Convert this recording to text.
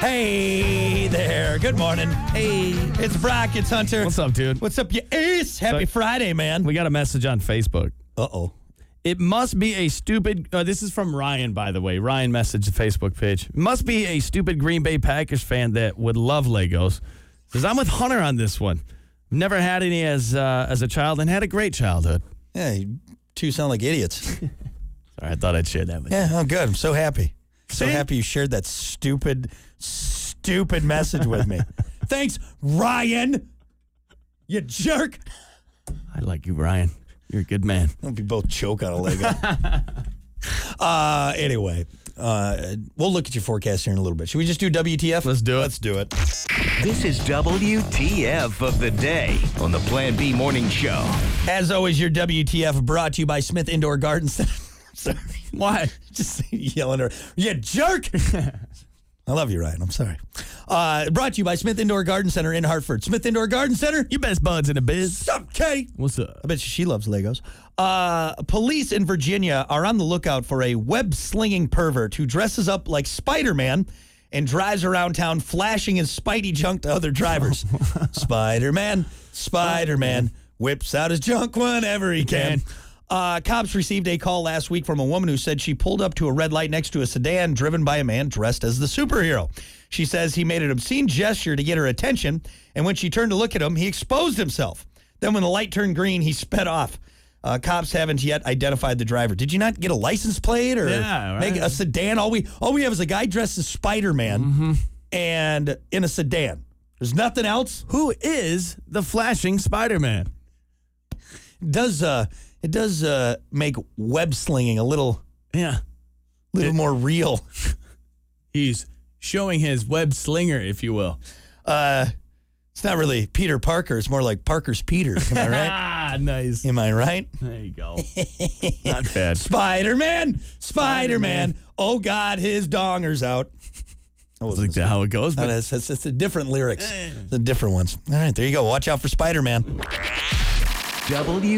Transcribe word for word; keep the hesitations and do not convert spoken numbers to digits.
Hey there. Good morning. Hey, it's Brock. It's Hunter. What's up, dude? What's up, you ace? Happy So- Friday, man. We got a message on Facebook. Uh-oh. It must be a stupid, uh, this is from Ryan, by the way. Ryan messaged the Facebook page. Must be a stupid Green Bay Packers fan that would love Legos. Says, I'm with Hunter on this one. Never had any as uh, as a child and had a great childhood. Yeah, you two sound like idiots. Sorry, I thought I'd share that with you. Yeah, oh, good. I'm so happy. So See? happy you shared that stupid, stupid message with me. Thanks, Ryan. You jerk. I like you, Ryan. You're a good man. Don't be both choke on a Lego. uh, anyway, uh, we'll look at your forecast here in a little bit. Should we just do W T F? Let's do it. Let's do it. This is W T F of the day on the Plan B Morning Show. As always, your W T F brought to you by Smith Indoor Garden Center. Sorry. Why? Just yelling at her. You jerk. I love you, Ryan. I'm sorry. Uh, brought to you by Smith Indoor Garden Center in Hartford. Smith Indoor Garden Center. You best buds in the biz. What's up, Kate? What's up? I bet you she loves Legos. Uh, police in Virginia are on the lookout for a web-slinging pervert who dresses up like Spider-Man and drives around town flashing his Spidey junk to other drivers. Spider-Man, Spider-Man, whips out his junk whenever he can. Uh, cops received a call last week from a woman who said she pulled up to a red light next to a sedan driven by a man dressed as the superhero. She says he made an obscene gesture to get her attention, and when she turned to look at him, he exposed himself. Then when the light turned green, he sped off. Uh, cops haven't yet identified the driver. Did you not get a license plate or Yeah, right. make a sedan? All we all we have is a guy dressed as Spider-Man Mm-hmm. and in a sedan. There's nothing else. Who is the flashing Spider-Man? It does uh, it does uh, make web slinging a little Yeah. little It- more real. He's showing his web slinger, if you will. Uh, it's not really Peter Parker. It's more like Parker's Peter. Am I right? Ah, nice. Am I right? There you go. Not bad. Spider-Man, Spider-Man. Oh, God, his donger's out. That Is wasn't that how it goes? No, But it's, it's, it's the different lyrics. The different ones. All right, there you go. Watch out for Spider-Man. W